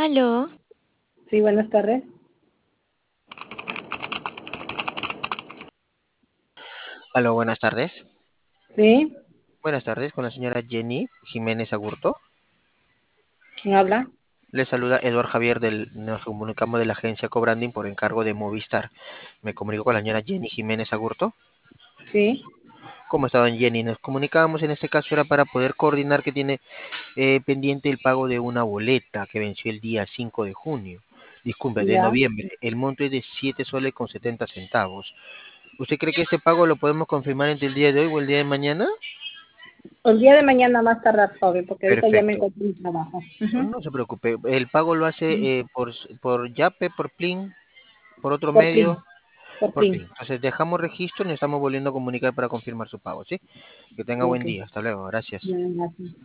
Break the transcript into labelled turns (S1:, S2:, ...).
S1: Aló,
S2: Sí, buenas tardes.
S3: Aló, buenas tardes.
S2: Sí,
S3: Buenas tardes, con la señora Jenny Jiménez Agurto.
S2: ¿quién habla?
S3: Le saluda Eduardo Javier nos comunicamos de la agencia Cobranding por encargo de Movistar. Me comunico con la señora Jenny Jiménez Agurto.
S2: Sí,
S3: ¿Cómo está, don Jenny? Nos comunicábamos en este caso era para poder coordinar que tiene pendiente el pago de una boleta que venció el día 5 de junio. Disculpe, de
S2: ya.
S3: noviembre. El monto es de 7 soles con 70 centavos. ¿Usted cree que este pago lo podemos confirmar entre el día de hoy o el día de mañana?
S2: El día de mañana más tardar, joven, porque ahorita ya me
S3: Perfecto.
S2: encuentro en trabajo. Ujú.
S3: No se preocupe, el pago lo hace por Yape, por Plin, por otro
S2: Por PRIN,
S3: medio,
S2: por
S3: por
S2: PRIN.
S3: Plin. Entonces dejamos registro y nos estamos volviendo a comunicar para confirmar su pago, ¿sí? Que tenga
S2: Ok,
S3: buen día, hasta luego, gracias.
S2: ya, gracias.